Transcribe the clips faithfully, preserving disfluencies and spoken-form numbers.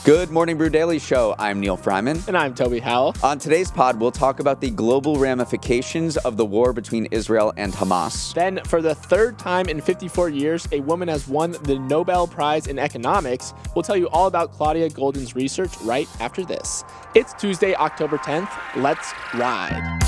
Good Morning Brew Daily Show. I'm Neil Fryman. And I'm Toby Howell. On today's pod, we'll talk about the global ramifications of the war between Israel and Hamas. Then, for the third time in fifty-four years, a woman has won the Nobel Prize in Economics. We'll tell you all about Claudia Goldin's research right after this. It's Tuesday, October tenth. Let's ride.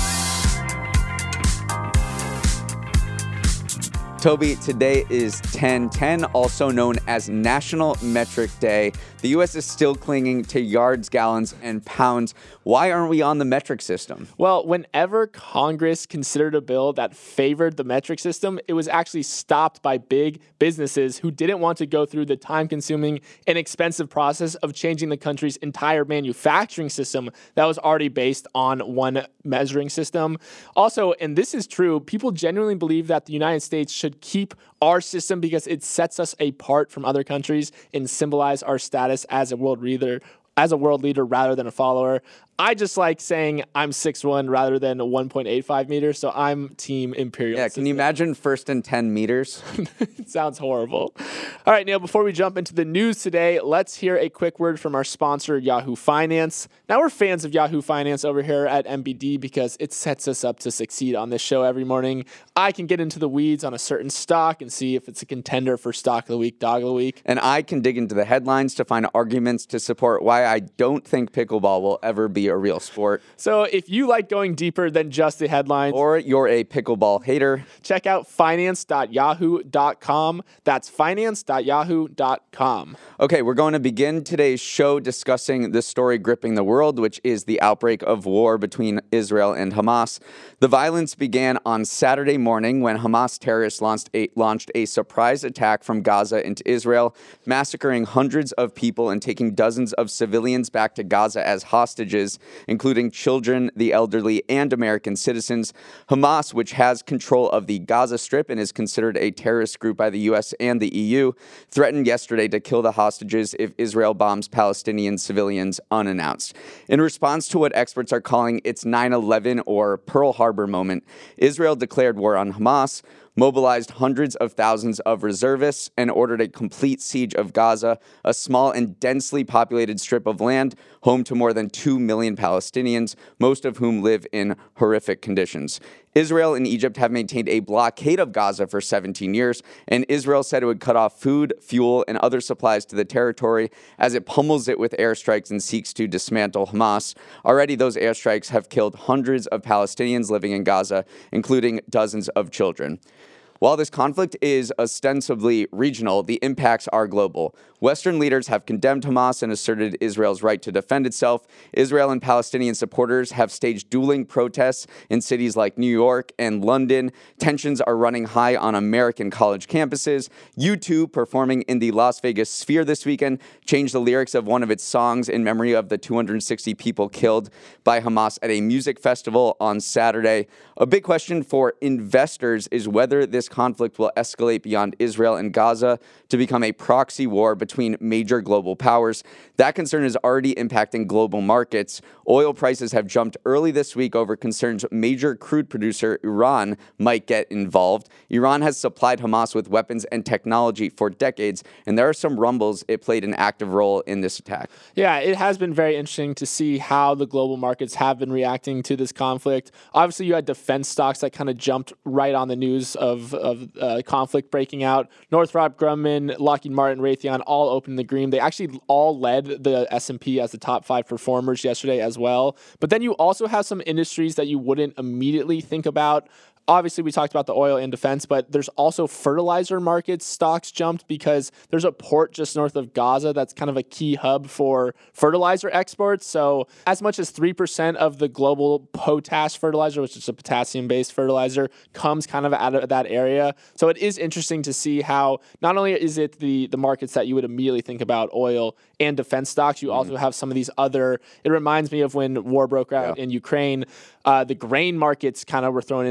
Toby, today is ten ten, also known as National Metric Day. The U S is still clinging to yards, gallons, and pounds. Why aren't we on the metric system? Well, whenever Congress considered a bill that favored the metric system, it was actually stopped by big businesses who didn't want to go through the time-consuming and expensive process of changing the country's entire manufacturing system that was already based on one measuring system. Also, and this is true, people genuinely believe that the United States should keep our system because it sets us apart from other countries and symbolize our status as a world leader, as a world leader rather than a follower. I just like saying I'm six one rather than one point eight five meters, so I'm team imperial. Yeah, system. Can you imagine first and ten meters? It sounds horrible. All right, Neil, before we jump into the news today, let's hear a quick word from our sponsor, Yahoo Finance. Now, we're fans of Yahoo Finance over here at M B D because it sets us up to succeed on this show every morning. I can get into the weeds on a certain stock and see if it's a contender for Stock of the Week, Dog of the Week. And I can dig into the headlines to find arguments to support why I don't think pickleball will ever be a real sport. So if you like going deeper than just the headlines, or you're a pickleball hater, check out finance dot yahoo dot com. That's finance dot yahoo dot com. Okay, we're going to begin today's show discussing the story gripping the world, which is the outbreak of war between Israel and Hamas. The violence began on Saturday morning when Hamas terrorists launched a, launched a surprise attack from Gaza into Israel, massacring hundreds of people and taking dozens of civilians back to Gaza as hostages, including children, the elderly, and American citizens. Hamas, which has control of the Gaza Strip and is considered a terrorist group by the U S and the E U, threatened yesterday to kill the hostages if Israel bombs Palestinian civilians unannounced. In response to what experts are calling its nine eleven or Pearl Harbor moment, Israel declared war on Hamas, mobilized hundreds of thousands of reservists, and ordered a complete siege of Gaza, a small and densely populated strip of land home to more than two million Palestinians, most of whom live in horrific conditions. Israel and Egypt have maintained a blockade of Gaza for seventeen years, and Israel said it would cut off food, fuel, and other supplies to the territory as it pummels it with airstrikes and seeks to dismantle Hamas. Already, those airstrikes have killed hundreds of Palestinians living in Gaza, including dozens of children. While this conflict is ostensibly regional, the impacts are global. Western leaders have condemned Hamas and asserted Israel's right to defend itself. Israel and Palestinian supporters have staged dueling protests in cities like New York and London. Tensions are running high on American college campuses. U two, performing in the Las Vegas Sphere this weekend, changed the lyrics of one of its songs in memory of the two hundred sixty people killed by Hamas at a music festival on Saturday. A big question for investors is whether this conflict will escalate beyond Israel and Gaza to become a proxy war between major global powers. That concern is already impacting global markets. Oil prices have jumped early this week over concerns major crude producer Iran might get involved. Iran has supplied Hamas with weapons and technology for decades, and there are some rumbles it played an active role in this attack. Yeah, it has been very interesting to see how the global markets have been reacting to this conflict. Obviously, you had defense stocks that kind of jumped right on the news of of uh, conflict breaking out. Northrop Grumman, Lockheed Martin, Raytheon all opened the green. They actually all led the S and P as the top five performers yesterday as well. But then you also have some industries that you wouldn't immediately think about. Obviously, we talked about the oil and defense, but there's also fertilizer markets. Stocks jumped because there's a port just north of Gaza that's kind of a key hub for fertilizer exports. So as much as three percent of the global potash fertilizer, which is a potassium-based fertilizer, comes kind of out of that area. So it is interesting to see how not only is it the, the markets that you would immediately think about, oil and defense stocks, you mm-hmm. also have some of these other, it reminds me of when war broke out yeah. in Ukraine. Uh, the grain markets kind of were thrown into whack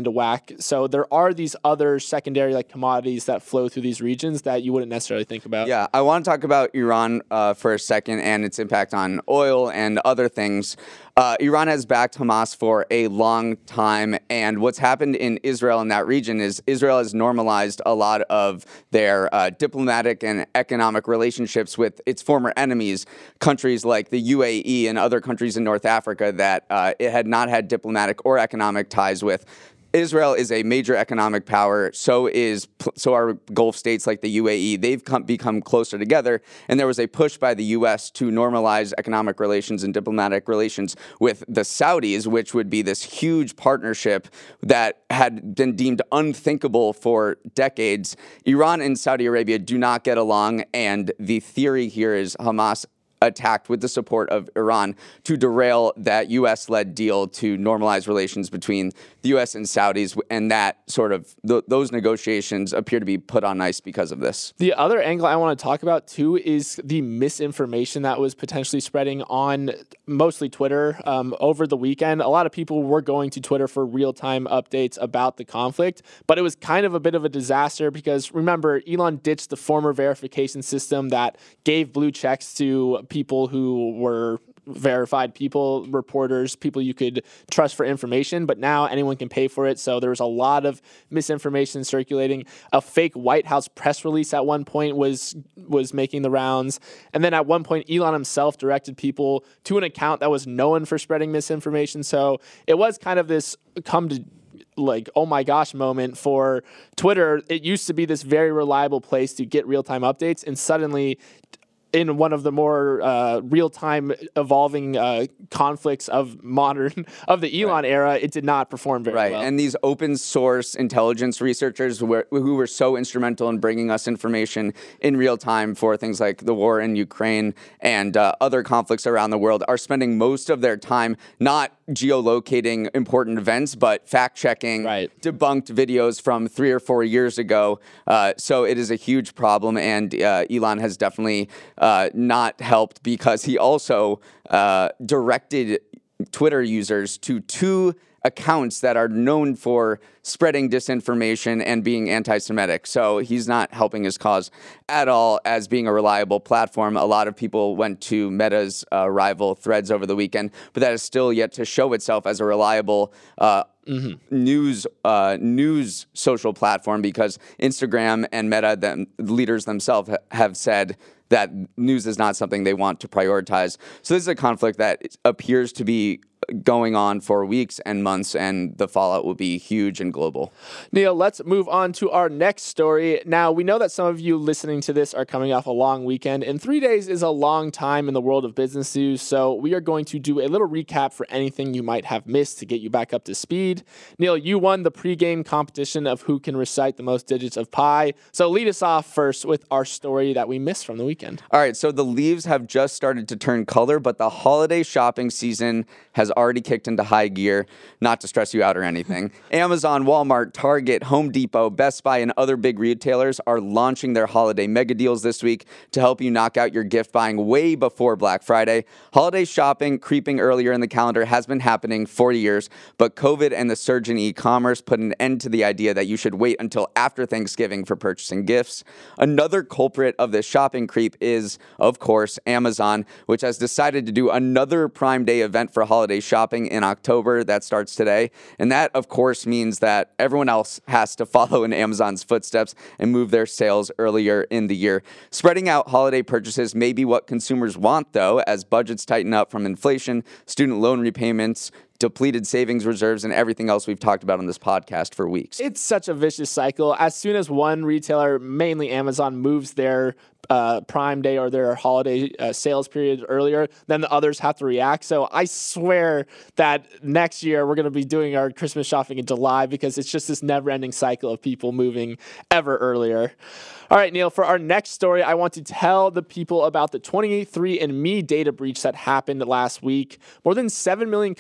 Iraq. So there are these other secondary like commodities that flow through these regions that you wouldn't necessarily think about. Yeah, I want to talk about Iran uh, for a second and its impact on oil and other things. Uh, Iran has backed Hamas for a long time, and what's happened in Israel in that region is Israel has normalized a lot of their uh, diplomatic and economic relationships with its former enemies, countries like the U A E and other countries in North Africa that uh, it had not had diplomatic or economic ties with. Israel is a major economic power. So is so are Gulf states like the U A E. They've come, become closer together, and there was a push by the U S to normalize economic relations and diplomatic relations with the Saudis, which would be this huge partnership that had been deemed unthinkable for decades. Iran and Saudi Arabia do not get along, and the theory here is Hamas attacked with the support of Iran to derail that U S-led deal to normalize relations between the U S and Saudis, and that sort of th- those negotiations appear to be put on ice because of this. The other angle I want to talk about too is the misinformation that was potentially spreading on mostly Twitter um, over the weekend. A lot of people were going to Twitter for real-time updates about the conflict, but it was kind of a bit of a disaster because remember, Elon ditched the former verification system that gave blue checks to people who were verified people, reporters, people you could trust for information, but now anyone can pay for it. So there was a lot of misinformation circulating. A fake White House press release at one point was was making the rounds. And then at one point, Elon himself directed people to an account that was known for spreading misinformation. So it was kind of this come to like, oh my gosh moment for Twitter. It used to be this very reliable place to get real-time updates, and suddenly in one of the more uh, real-time evolving uh, conflicts of modern, of the Elon right. era, it did not perform very right. well. And these open source intelligence researchers were, who were so instrumental in bringing us information in real time for things like the war in Ukraine and uh, other conflicts around the world are spending most of their time not geolocating important events, but fact-checking right. debunked videos from three or four years ago. Uh, so it is a huge problem, and uh, Elon has definitely Uh, not helped because he also uh, directed Twitter users to two accounts that are known for spreading disinformation and being anti-Semitic. So he's not helping his cause at all as being a reliable platform. A lot of people went to Meta's uh, rival Threads over the weekend, but that is still yet to show itself as a reliable uh, mm-hmm. news uh, news social platform because Instagram and Meta, the leaders themselves, ha- have said that news is not something they want to prioritize. So this is a conflict that appears to be going on for weeks and months, and the fallout will be huge and global. Neil, let's move on to our next story. Now, we know that some of you listening to this are coming off a long weekend, and three days is a long time in the world of business news, so we are going to do a little recap for anything you might have missed to get you back up to speed. Neil, you won the pregame competition of who can recite the most digits of pi, so lead us off first with our story that we missed from the weekend. All right, so the leaves have just started to turn color, but the holiday shopping season has already kicked into high gear, not to stress you out or anything. Amazon, Walmart, Target, Home Depot, Best Buy, and other big retailers are launching their holiday mega deals this week to help you knock out your gift buying way before Black Friday. Holiday shopping creeping earlier in the calendar has been happening for years, but COVID and the surge in e-commerce put an end to the idea that you should wait until after Thanksgiving for purchasing gifts. Another culprit of this shopping creep is, of course, Amazon, which has decided to do another Prime Day event for holiday shopping in October. That starts today. And that, of course, means that everyone else has to follow in Amazon's footsteps and move their sales earlier in the year. Spreading out holiday purchases may be what consumers want, though, as budgets tighten up from inflation, student loan repayments, depleted savings reserves, and everything else we've talked about on this podcast for weeks. It's such a vicious cycle. As soon as one retailer, mainly Amazon, moves their uh, Prime Day or their holiday uh, sales period earlier, then the others have to react. So I swear that next year we're going to be doing our Christmas shopping in July because it's just this never-ending cycle of people moving ever earlier. All right, Neil, for our next story, I want to tell the people about the twenty-three and me data breach that happened last week. More than seven million customers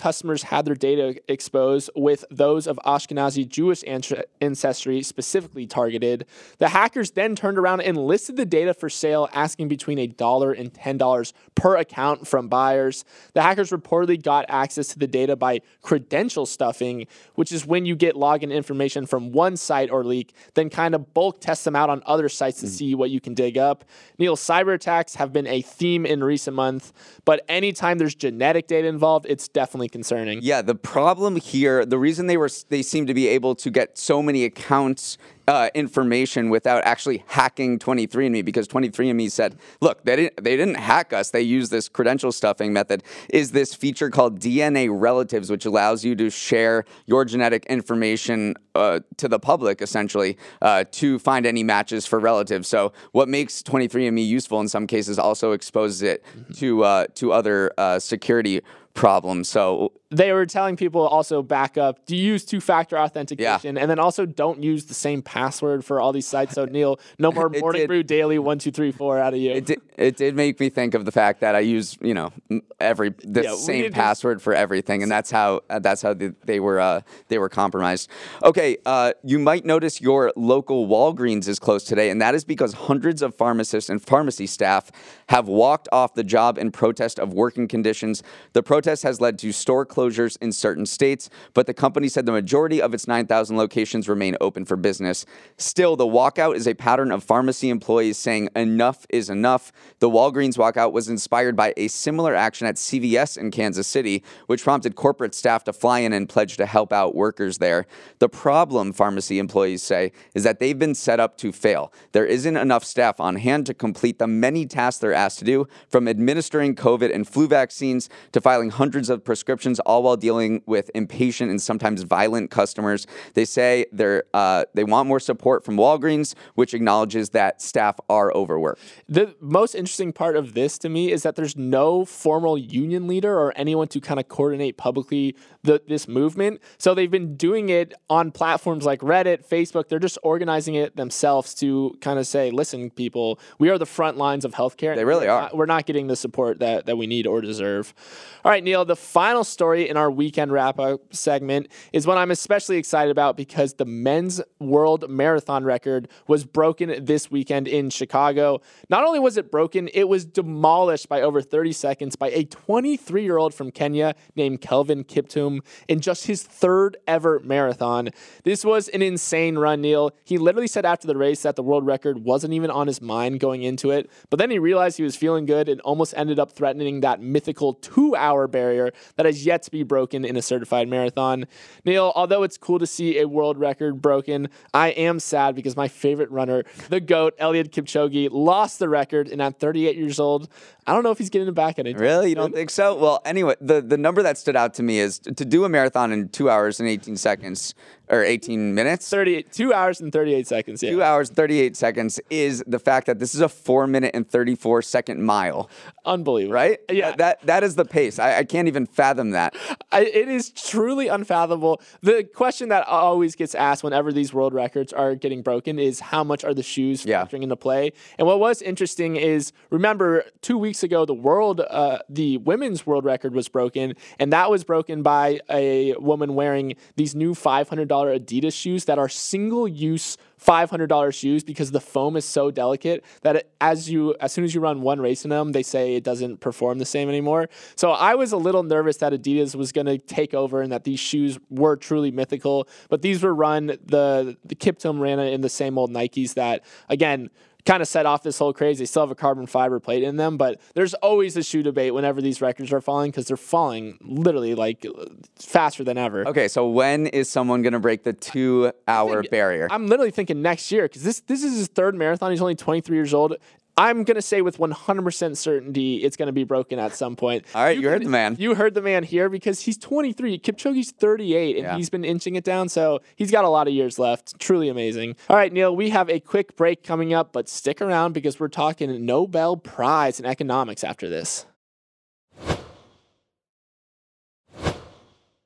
had their data exposed with those of Ashkenazi Jewish ancestry specifically targeted. The hackers then turned around and listed the data for sale, asking between a dollar and ten dollars per account from buyers. The hackers reportedly got access to the data by credential stuffing, which is when you get login information from one site or leak, then kind of bulk test them out on other sites to mm. see what you can dig up. Neil, cyber attacks have been a theme in recent months, but anytime there's genetic data involved, it's definitely concerning. Yeah, the problem here, the reason they were they seem to be able to get so many accounts Uh, information without actually hacking twenty-three and me, because twenty-three and me said, look, they didn't, they didn't hack us. They used this credential stuffing method, is this feature called D N A relatives, which allows you to share your genetic information uh, to the public, essentially, uh, to find any matches for relatives. So what makes twenty-three and me useful in some cases also exposes it mm-hmm. to, uh, to other uh, security problems. So they were telling people also back up, do use two-factor authentication, yeah. and then also don't use the same password for all these sites. So Neil, no more Morning Brew Daily one two three four out of you. It did, it did make me think of the fact that I use, you know, every the yeah, same password for everything, and that's how uh, that's how they, they were uh, they were compromised. Okay, uh, you might notice your local Walgreens is closed today, and that is because hundreds of pharmacists and pharmacy staff have walked off the job in protest of working conditions. The protest has led to store closures in certain states, but the company said the majority of its nine thousand locations remain open for business. Still, the walkout is a pattern of pharmacy employees saying enough is enough. The Walgreens walkout was inspired by a similar action at C V S in Kansas City, which prompted corporate staff to fly in and pledge to help out workers there. The problem, pharmacy employees say, is that they've been set up to fail. There isn't enough staff on hand to complete the many tasks they're asked to do, from administering COVID and flu vaccines to filing hundreds of prescriptions, all while dealing with impatient and sometimes violent customers. They say they're uh, they want more support from Walgreens, which acknowledges that staff are overworked. The most interesting part of this to me is that there's no formal union leader or anyone to kind of coordinate publicly the, this movement. So they've been doing it on platforms like Reddit, Facebook. They're just organizing it themselves to kind of say, listen, people, we are the front lines of healthcare. They really we're are. Not, we're not getting the support that, that we need or deserve. All right, Neil, the final story in our weekend wrap-up segment is one I'm especially excited about because the men's world marathon record was broken this weekend in Chicago. Not only was it broken, it was demolished by over thirty seconds by a twenty-three-year-old from Kenya named Kelvin Kiptum in just his third ever marathon. This was an insane run, Neil. He literally said after the race that the world record wasn't even on his mind going into it, but then he realized he was feeling good and almost ended up threatening that mythical two-hour barrier that has yet to be broken in a certified marathon. Neil, although it's cool to see a world record broken, I am sad because my favorite runner, the GOAT, Eliud Kipchoge, lost the record, and at thirty-eight years old, I don't know if he's getting it back anytime. Really? You don't think so? Well, anyway, the, the number that stood out to me is to do a marathon in two hours and eighteen seconds, or eighteen minutes? thirty-eight, two hours and thirty-eight seconds, yeah. Two hours and thirty-eight seconds is the fact that this is a four minute and thirty-four second mile. Unbelievable. Right? Yeah. That, that, that is the pace. I, I can't even fathom that. I, it is truly unfathomable. The question that always gets asked whenever these world records are getting broken is how much are the shoes yeah. factoring into play? And what was interesting is, remember, two weeks ago, the world, uh, the women's world record was broken, and that was broken by a woman wearing these new five hundred dollars Adidas shoes that are single-use five hundred dollars shoes because the foam is so delicate that it, as you as soon as you run one race in them, they say it doesn't perform the same anymore. So I was a little nervous that Adidas was going to take over and that these shoes were truly mythical, but these were run, the, the Kiptum ran it in the same old Nikes that, again, kind of set off this whole craze. They still have a carbon fiber plate in them, but there's always a shoe debate whenever these records are falling because they're falling literally like faster than ever. Okay, so when is someone going to break the two-hour barrier? I'm literally thinking next year because this this is his third marathon. He's only twenty-three years old. I'm going to say with one hundred percent certainty it's going to be broken at some point. All right, you, you heard the man. You heard the man here because he's twenty-three. Kipchoge's thirty-eight, and yeah. he's been inching it down, so he's got a lot of years left. Truly amazing. All right, Neil, we have a quick break coming up, but stick around because we're talking Nobel Prize in economics after this.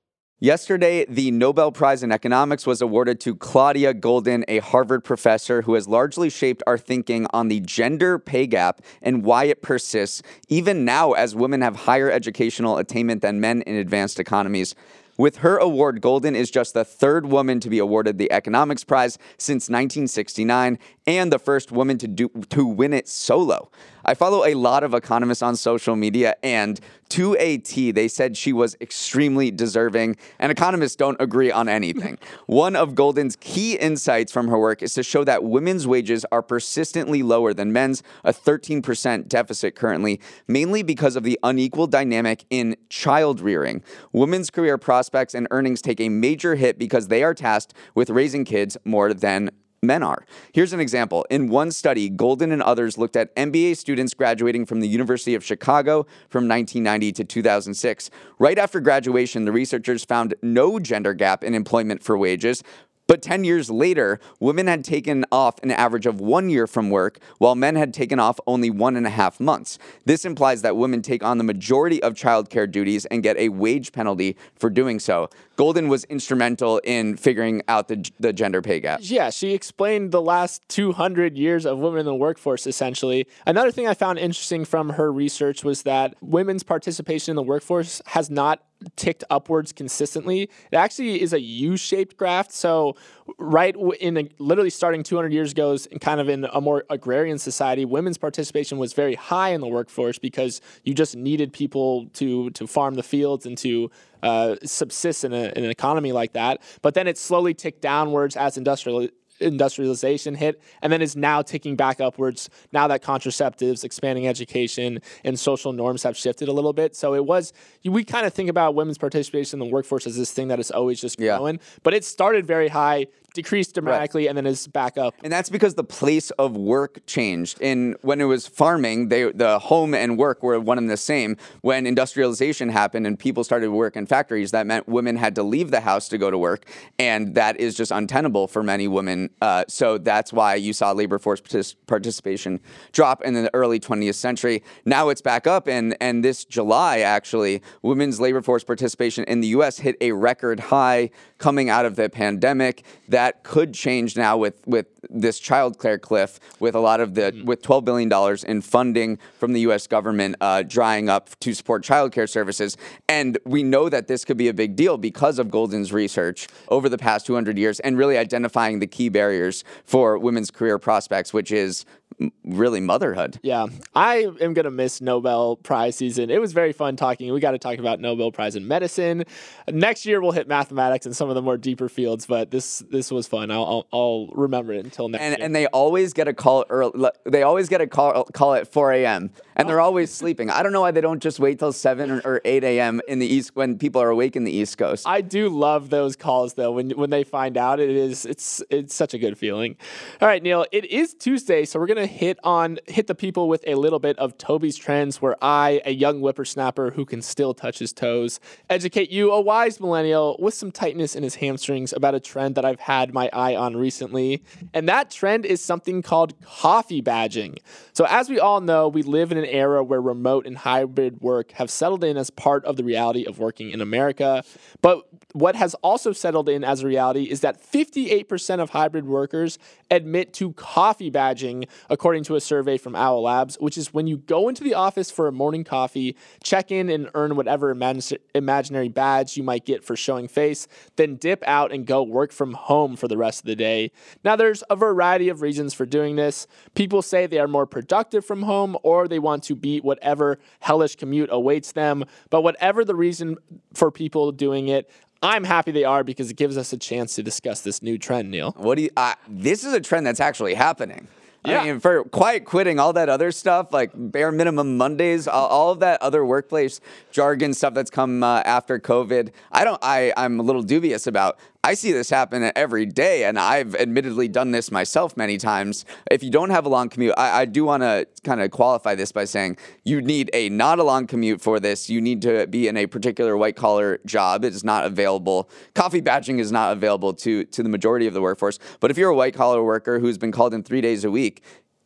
Yesterday, the Nobel Prize in Economics was awarded to Claudia Goldin, a Harvard professor who has largely shaped our thinking on the gender pay gap and why it persists, even now as women have higher educational attainment than men in advanced economies. With her award, Goldin is just the third woman to be awarded the Economics Prize since nineteen sixty-nine and the first woman to do to win it solo. I follow a lot of economists on social media, and to a T, they said she was extremely deserving, and economists don't agree on anything. One of Goldin's key insights from her work is to show that women's wages are persistently lower than men's, a thirteen percent deficit currently, mainly because of the unequal dynamic in child rearing. Women's career prospects and earnings take a major hit because they are tasked with raising kids more than men are. Here's an example. In one study, Goldin and others looked at M B A students graduating from the University of Chicago from nineteen ninety to two thousand six. Right after graduation, the researchers found no gender gap in employment for wages. But ten years later, women had taken off an average of one year from work, while men had taken off only one and a half months. This implies that women take on the majority of childcare duties and get a wage penalty for doing so. Goldin was instrumental in figuring out the, the gender pay gap. Yeah, she explained the last two hundred years of women in the workforce, essentially. Another thing I found interesting from her research was that women's participation in the workforce has not ticked upwards consistently. It actually is a U-shaped graph. So right in a, literally starting two hundred years ago, and kind of in a more agrarian society, women's participation was very high in the workforce because you just needed people to to farm the fields and to uh, subsist in, a, in an economy like that. But then it slowly ticked downwards as industrial industrialization hit, and then is now ticking back upwards now that contraceptives, expanding education, and social norms have shifted a little bit. So it was, we kind of think about women's participation in the workforce as this thing that is always just growing, yeah. But it started very high, decreased dramatically, right. And then is back up. And that's because the place of work changed. In when it was farming, they the home and work were one and the same. When industrialization happened and people started to work in factories, that meant women had to leave the house to go to work, and that is just untenable for many women. Uh, so that's why you saw labor force partic- participation drop in the early twentieth century. Now it's back up, and and this July, actually, women's labor force participation in the U S hit a record high coming out of the pandemic. That could change now with, with this childcare cliff, with a lot of the mm. with twelve billion dollars in funding from the U S government uh, drying up to support childcare services. And we know that this could be a big deal because of Goldin's research over the past two hundred years and really identifying the key barriers for women's career prospects, which is really motherhood. Yeah, I am going to miss Nobel Prize season. It was very fun talking. We got to talk about Nobel Prize in medicine. Next year we'll hit mathematics and some of the more deeper fields, but this this was fun. I'll I'll, I'll remember it until next and, year. And they always get a call early. They always get a call call at four a.m. and oh. They're always sleeping. I don't know why they don't just wait till seven or, or eight a.m. in the East when people are awake in the East Coast. I do love those calls though. When when they find out, it is it's it's such a good feeling. All right, Neil. It is Tuesday, so we're gonna hit on hit the people with a little bit of Toby's Trends, where I, a young whippersnapper who can still touch his toes, educate you, a wise millennial with some tightness in his hamstrings, about a trend that I've had my eye on recently. And that trend is something called coffee badging. So as we all know, we live in an era where remote and hybrid work have settled in as part of the reality of working in America. But what has also settled in as a reality is that fifty-eight percent of hybrid workers admit to coffee badging, according to a survey from Owl Labs, which is when you go into the office for a morning coffee, check in and earn whatever imag- imaginary badge you might get for showing face, then dip out and go work from home for the rest of the day. Now, there's a variety of reasons for doing this. People say they are more productive from home, or they want to beat whatever hellish commute awaits them. But whatever the reason for people doing it, I'm happy they are, because it gives us a chance to discuss this new trend, Neil. What do you? Uh, this is a trend that's actually happening. Yeah. I mean, for quiet quitting, all that other stuff, like bare minimum Mondays, all, all of that other workplace jargon stuff that's come uh, after COVID, I don't. I I'm a little dubious about. I see this happen every day, and I've admittedly done this myself many times. If you don't have a long commute, I, I do want to kind of qualify this by saying you need a not a long commute for this. You need to be in a particular white-collar job. It is not available. Coffee badging is not available to, to the majority of the workforce. But if you're a white-collar worker who's been called in three days a week,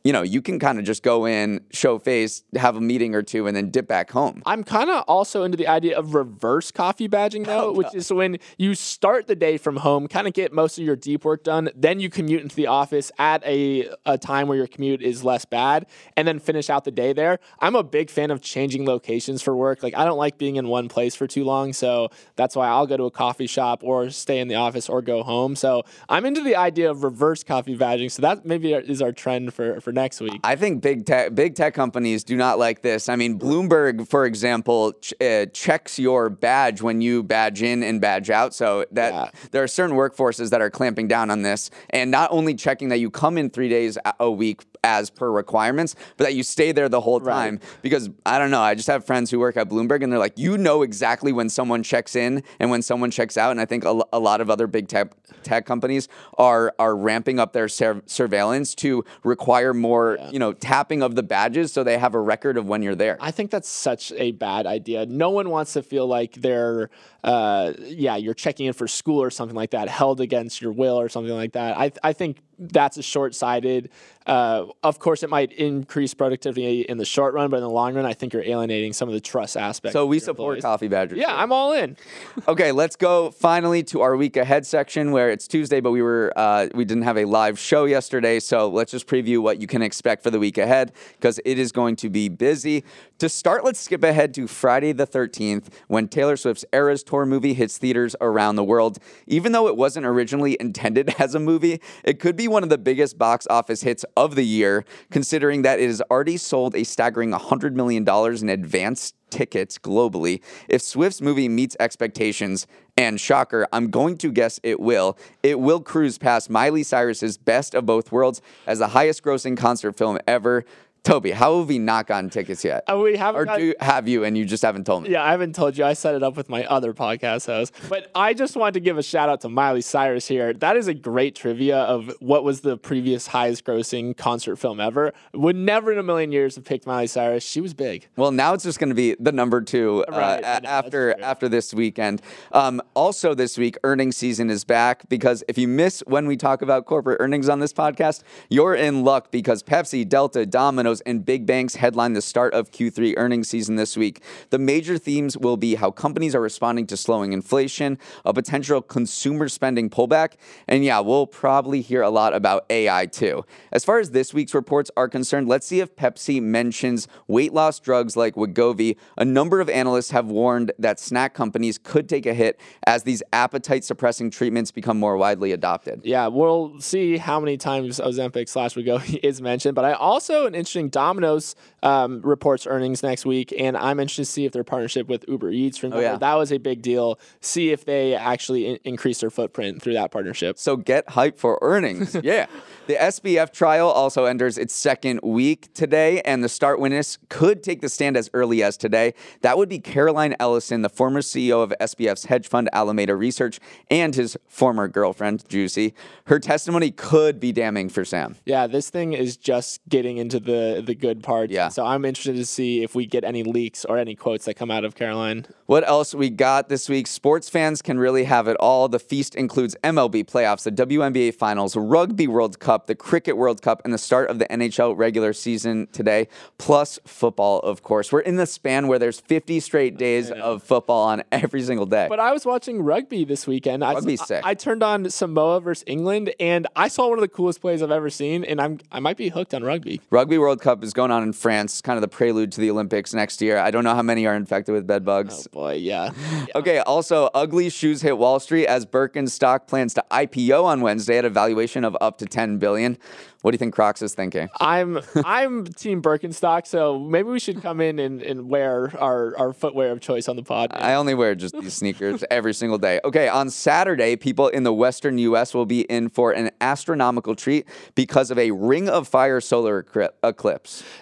you know, you can kind of just go in, show face, have a meeting or two, and then dip back home. I'm kind of also into the idea of reverse coffee badging, though, Oh, which is when you start the day from home, kind of get most of your deep work done, then you commute into the office at a, a time where your commute is less bad, and then finish out the day there. I'm a big fan of changing locations for work. Like, I don't like being in one place for too long, so that's why I'll go to a coffee shop or stay in the office or go home. So I'm into the idea of reverse coffee badging, so that maybe is our trend for, for next week. I think big tech, big tech companies do not like this. I mean, Bloomberg, for example, ch- uh, checks your badge when you badge in and badge out. So that Yeah. there are certain workforces that are clamping down on this, and not only checking that you come in three days a- a week as per requirements, but that you stay there the whole time. Right. Because I don't know, I just have friends who work at Bloomberg, and they're like, you know exactly when someone checks in and when someone checks out. And I think a, a lot of other big tech tech companies are are ramping up their sur- surveillance to require more, Yeah. you know, tapping of the badges so they have a record of when you're there. I think that's such a bad idea. No one wants to feel like they're, uh, yeah, you're checking in for school or something like that, held against your will or something like that. I, I think that's a short-sighted. Uh, of course, it might increase productivity in the short run, but in the long run, I think you're alienating some of the trust aspects. So of we your support employees. coffee badgers. Yeah, I'm all in. Okay, let's go finally to our week ahead section where it's Tuesday, but we were uh, we didn't have a live show yesterday, so let's just preview what you can expect for the week ahead because it is going to be busy. To start, let's skip ahead to Friday the thirteenth when Taylor Swift's Eras Tour movie hits theaters around the world. Even though it wasn't originally intended as a movie, it could be one of the biggest box office hits of the year, considering that it has already sold a staggering one hundred million dollars in advance tickets globally. If Swift's movie meets expectations, and shocker, I'm going to guess it will, it will cruise past Miley Cyrus's Best of Both Worlds as the highest grossing concert film ever. Toby, how have we not gotten tickets yet? Uh, we haven't Or got- do have you and you just haven't told me? Yeah, I haven't told you. I set it up with my other podcast host. But I just wanted to give a shout out to Miley Cyrus here. That is a great trivia of what was the previous highest grossing concert film ever. Would never in a million years have picked Miley Cyrus. She was big. Well, now it's just going to be the number two uh, Right, I a- know, after that's true. after this weekend. Um, also, this week, earnings season is back because if you miss when we talk about corporate earnings on this podcast, you're in luck because Pepsi, Delta, Domino's, and big banks headline the start of Q three earnings season this week. The major themes will be how companies are responding to slowing inflation, a potential consumer spending pullback, and yeah, we'll probably hear a lot about A I too. As far as this week's reports are concerned, let's see if Pepsi mentions weight loss drugs like Wegovy. A number of analysts have warned that snack companies could take a hit as these appetite-suppressing treatments become more widely adopted. Yeah, we'll see how many times Ozempic slash Wegovy is mentioned. But I also, an interesting Domino's um, reports earnings next week, and I'm interested to see if their partnership with Uber Eats, remember, yeah. that was a big deal. See if they actually in- increase their footprint through that partnership. So get hyped for earnings. Yeah. The S B F trial also enters its second week today, and the start witness could take the stand as early as today. That would be Caroline Ellison, the former C E O of S B F's hedge fund Alameda Research, and his former girlfriend, Juicy. Her testimony could be damning for Sam. Yeah, this thing is just getting into the the good part. Yeah. So I'm interested to see if we get any leaks or any quotes that come out of Caroline. What else we got this week? Sports fans can really have it all. The feast includes M L B playoffs, the W N B A Finals, Rugby World Cup, the Cricket World Cup, and the start of the N H L regular season today, plus football, of course. We're in the span where there's fifty straight days of football on every single day. But I was watching rugby this weekend. Rugby's I, sick. I turned on Samoa versus England, and I saw one of the coolest plays I've ever seen, and I'm I might be hooked on rugby. Rugby World Cup is going on in France, kind of the prelude to the Olympics next year. I don't know how many are infected with bed bugs. Oh boy, yeah. Okay, also, ugly shoes hit Wall Street as Birkenstock plans to I P O on Wednesday at a valuation of up to ten billion dollars. What do you think Crocs is thinking? I'm I'm Team Birkenstock, so maybe we should come in and, and wear our, our footwear of choice on the pod. I only wear just these sneakers every single day. Okay, on Saturday, people in the western U S will be in for an astronomical treat because of a ring of fire solar ecri- eclipse. What, what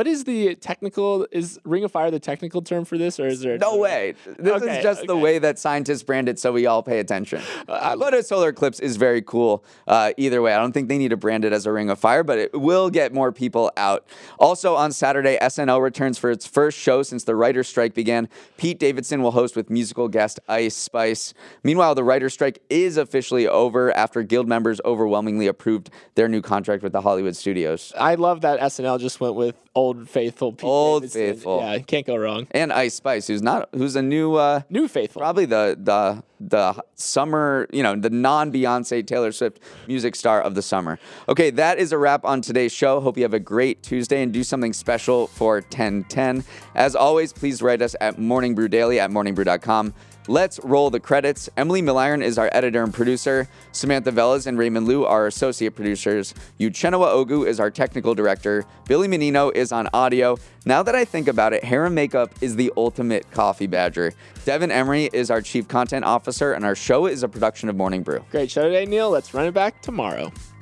what is the technical? Is Ring of Fire the technical term for this, or is there No way. This Okay, is just okay. the way that scientists brand it so we all pay attention. Uh, but a solar eclipse is very cool uh, either way. I don't think they need to brand it as a Ring of Fire, but it will get more people out. Also on Saturday, S N L returns for its first show since the writer's strike began. Pete Davidson will host with musical guest Ice Spice. Meanwhile, the writer's strike is officially over after Guild members overwhelmingly approved their new contract with the Hollywood studios. I love that S N L just went with Old Faithful. Pete Old Davidson. Faithful. Yeah, can't go wrong. And Ice Spice, who's not, who's a new, uh, New Faithful. probably the the the summer, you know, the non-Beyonce Taylor Swift music star of the summer. Okay, that is a wrap on today's show. Hope you have a great Tuesday and do something special for ten ten. As always, please write us at Morning Brew Daily at morning brew dot com. Let's roll the credits. Emily Milliron is our editor and producer. Samantha Velez and Raymond Liu are our associate producers. Uchenna Ogu is our technical director. Billy Menino is on audio. Now that I think about it, hair and makeup is the ultimate coffee badger. Devin Emery is our chief content officer, and our show is a production of Morning Brew. Great show today, Neil. Let's run it back tomorrow.